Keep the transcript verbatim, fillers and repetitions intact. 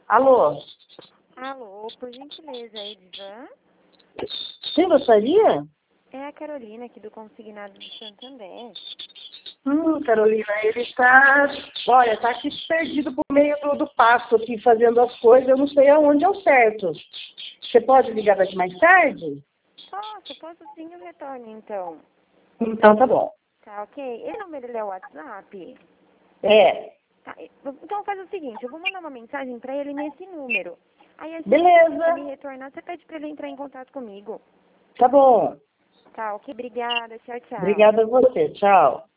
Alô? Alô, por gentileza, é Edvan? Sim, gostaria? É a Carolina aqui do Consignado de Santander. Hum, Carolina, ele está, olha, está aqui perdido por meio do, do pasto aqui, fazendo as coisas, eu não sei aonde é o certo. Você pode ligar daqui mais tarde? Posso, posso sim, eu retorno então. Então tá bom. Tá, ok? Esse número ele é o WhatsApp? É, Tá, então faz o seguinte, eu vou mandar uma mensagem pra ele nesse número. Aí assim que ele me beleza, retornar, você pede pra ele entrar em contato comigo. tá bom. Tá, ok? Obrigada, tchau, tchau. Obrigada a você, tchau.